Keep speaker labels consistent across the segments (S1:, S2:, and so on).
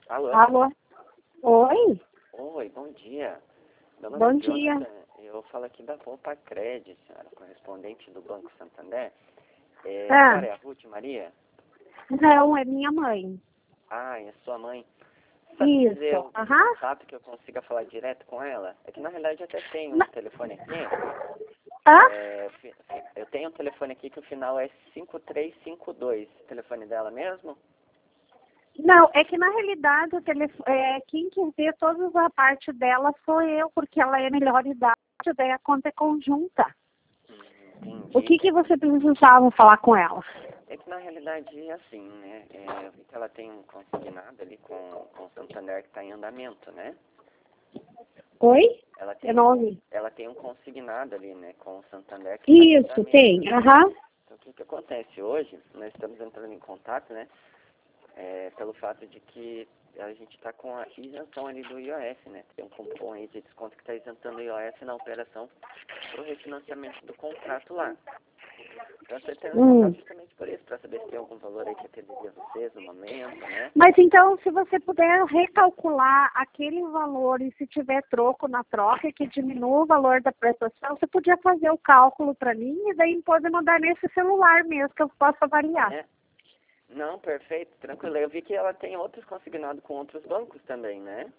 S1: Alô?
S2: Alô? Oi?
S1: Oi, bom dia. Meu nome
S2: Bom
S1: é
S2: dia.
S1: Jonathan. Eu falo aqui da Poupa Cred, senhora, correspondente do Banco Santander. Agora é a Ruth Maria?
S2: Não, é minha mãe.
S1: Ah, é sua mãe. Sabe
S2: Isso.
S1: dizer o contato que eu consiga falar direto com ela? É que na realidade eu até tenho um telefone aqui.
S2: Hã?
S1: Eu tenho um telefone aqui que o final é 5352. Telefone dela mesmo?
S2: Não, é que na realidade quem quer ver toda a parte dela sou eu, porque ela é melhor idade, daí a conta é conjunta.
S1: Entendi.
S2: O que você precisava falar com ela?
S1: É que na realidade é assim, né? Eu vi que ela tem um consignado ali com o Santander que está em andamento, né?
S2: Oi?
S1: Ela
S2: Eu
S1: tem,
S2: não ouvi.
S1: ela tem um consignado ali, né? Com o Santander que está em
S2: Isso,
S1: andamento.
S2: tem. Aham.
S1: Então o que que acontece hoje? Nós estamos entrando em contato, né? Pelo fato de que a gente está com a isenção ali do IOF, né? Tem um cupom aí de desconto que está isentando o IOF na operação para o refinanciamento do contrato lá. Então, eu estou entrando em contato justamente por isso, para saber se tem algum valor aí que atenderia vocês no momento, né?
S2: Mas então, se você puder recalcular aquele valor e se tiver troco na troca, que diminua o valor da prestação, você podia fazer o cálculo para mim e daí pode mandar nesse celular mesmo, que eu possa avaliar.
S1: Não, perfeito, tranquilo. Eu vi que ela tem outros consignados com outros bancos também, né?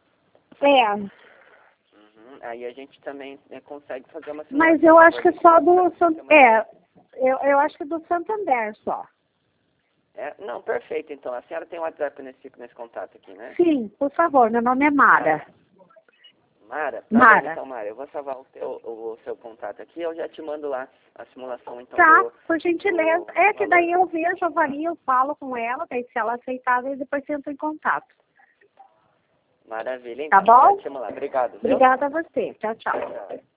S1: Aí a gente também consegue fazer uma simulação.
S2: Mas eu acho que só do eu acho que do Santander só.
S1: Não, perfeito. Então, a senhora tem um WhatsApp nesse contato aqui, né?
S2: Sim, por favor, meu nome é Mara.
S1: Mara? Tá
S2: Mara.
S1: bom, então, Mara. Eu vou salvar o seu contato aqui. Eu já te mando lá a simulação, então.
S2: Tá, por gentileza.
S1: do
S2: Que daí eu vejo, avalio, eu falo com ela, daí se ela aceitar, e depois eu entro em contato.
S1: Maravilha, então.
S2: Tá bom?
S1: Lá. Obrigado, viu?
S2: Obrigada a você. Tchau, tchau.
S1: Tchau.